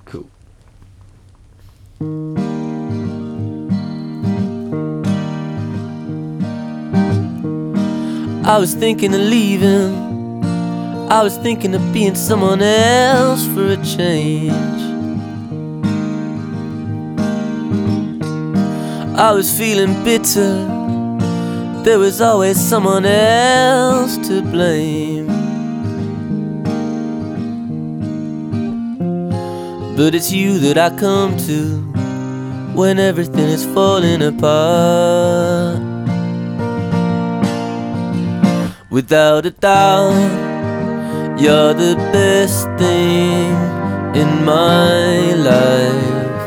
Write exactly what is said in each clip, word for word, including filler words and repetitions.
Cool. I was thinking of leaving, I was thinking of being someone else for a change. I was feeling bitter, there was always someone else to blame. But it's you that I come to when everything is falling apart. Without a doubt, you're the best thing in my life.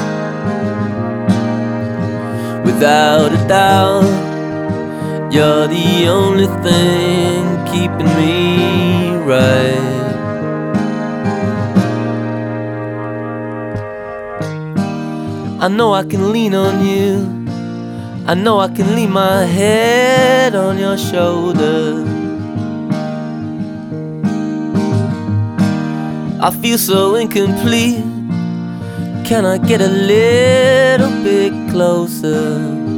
Without a doubt, you're the only thing keeping me right. I know I can lean on you, I know I can lean my head on your shoulder. I feel so incomplete, can I get a little bit closer?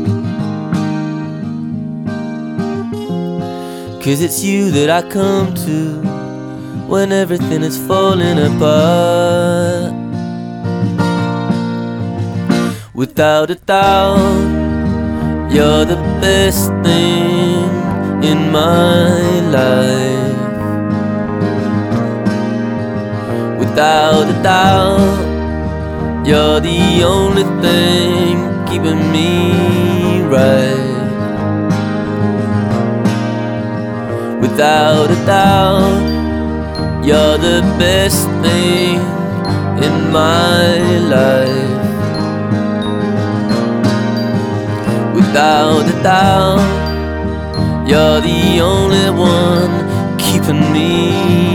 Cause it's you that I come to when everything is falling apart. Without a doubt, you're the best thing in my life. Without a doubt, you're the only thing keeping me right. Without a doubt, you're the best thing in my life. Without a doubt, you're the only one keeping me